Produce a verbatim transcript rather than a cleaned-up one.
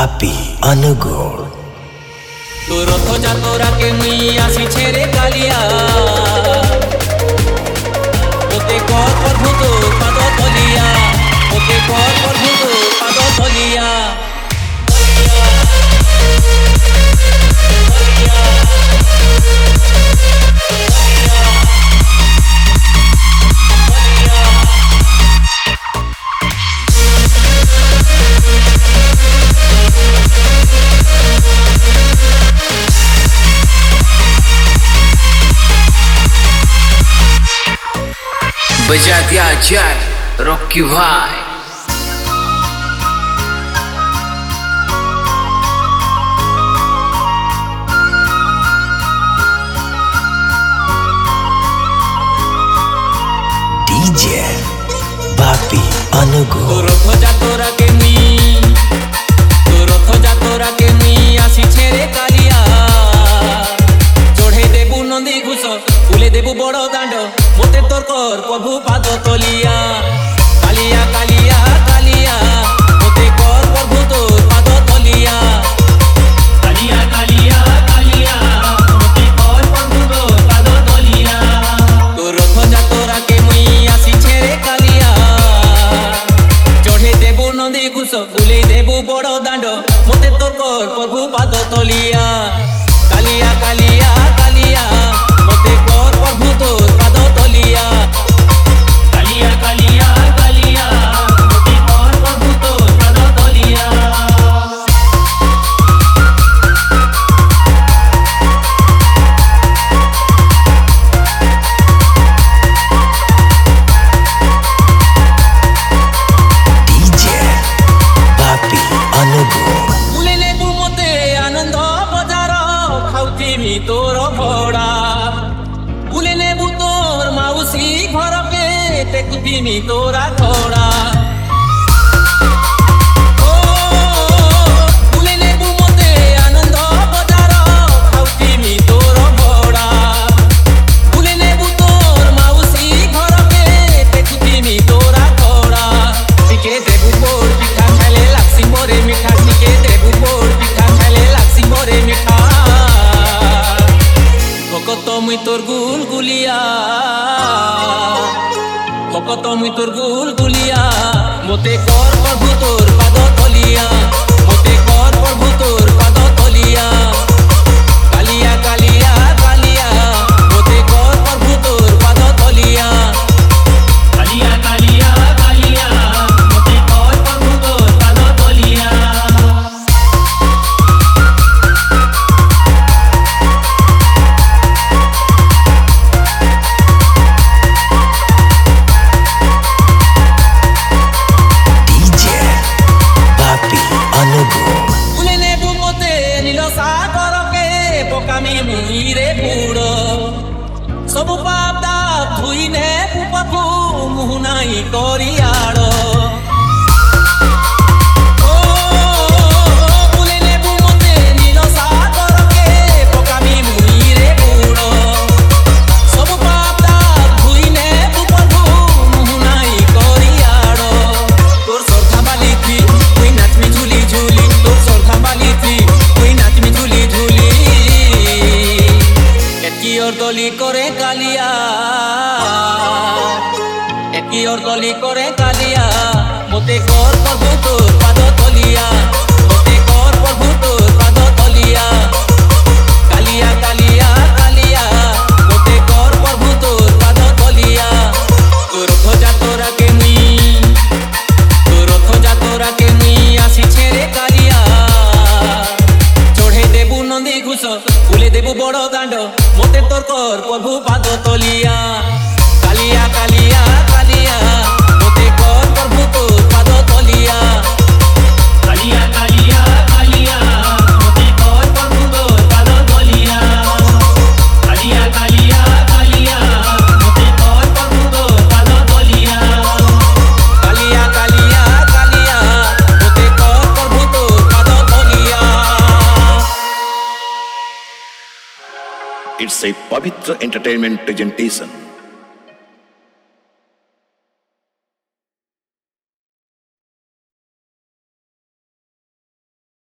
बापी अनुगोल तो रथ जातरा के मुई आसी छेरे कालिया ओते कर प्रभु तो पाद तलिया ओते कर प्रभु तो पाद तलिया बजा दिया जार रॉकी भाई डीजे बापी अनुगोल तो रथ जातरा के मुई तो रथ जातरा के मुई आसी छेरे कालिया चढ़े देबु नंदी घुष फुले देबु बड़ दांड मोते तोर कर प्रभु पाद तलिया कालिया कालिया कालिया मोते कर प्रभु तोर पाद तलिया कालिया कालिया कालिया मोते कर प्रभु तोर पाद तलिया तो रथ जातरा के मुई आसी छेरे कालिया चढ़े देबु नंदी घुष फुले देबु बड़ दांड मोते तोर कर प्रभु पाद तलिया कालिया कालिया कालिया मोते कर प्रभु तोर पाद तलिया कालिया कालिया कालिया मोते कर प्रभु तोर पाद तलिया डीजे बापी अनुगोल बुलेले तू मोते आनंद बजार खाउथिमी तोर भड़ा बुलेले बु तोर माउसी घर के टेकुथिमी तोरा खड़ा ओ बुलेले बु मोते आनंद बजार खाउथिमी तोर भड़ा बुलेले बु तोर माउसी घर के टेकुथिमी तोरा खड़ा टिके देबु पोड़ पिठा खाले लागसी मोरे मिठा टिके देबु पोड़ पिठा खाले लागसी मोरे मिठा भकत मुई तोर गुल गुलिया भकत मुई तोर गुल गुलिया मोते कर प्रभु तोर पाद तलिया मोते कर प्रभु तोर पाद तलिया कालिया कालिया कालिया मोते कर प्रभु तोर पाद तलिया कालिया कालिया कालिया मोते कर प्रभु तोर पाद तलिया डीजे बापी अनुगोल बुलेले बु मोते नील सागर के पकामी मुईरे बुड़ सब पाप दाप धुईने पुपथु मुहुनाई करियाड़ ओ बुलेले बु मोते नील सागर के पकामी मुईरे बुड़ सब पाप दाप धुईने पुपथु मुहुनाई करियाड़ तोर सरथा बाली थी कोई नाचमी झूली झूली तोर सरथा बाली थी कोई नाचमी झूली झूली एकी और दली करे कालिया एकी और दली करे कालिया मोते कर प्रभु तोर पाद तलिया मोते कर प्रभु तोर पाद तलिया कालिया कालिया कालिया मोते कर प्रभु तोर पाद तलिया तोर रथ जातरा के मुई तोर रथ जातरा के मुई आसी छेरे कालिया चढ़े देबु नंदी घुष फुले देबु बड़ दांड मोते तोर कर प्रभु पाद तलिया कालिया कालिया कालिया मोते कर प्रभु तोर पाद तलिया कालिया कालिया कालिया मोते कर प्रभु तोर पाद तलिया कालिया कालिया कालिया मोते कर प्रभु तोर पाद तलिया कालिया कालिया कालिया मोते कर प्रभु तोर पाद तलिया It's a Pavitra Entertainment presentation.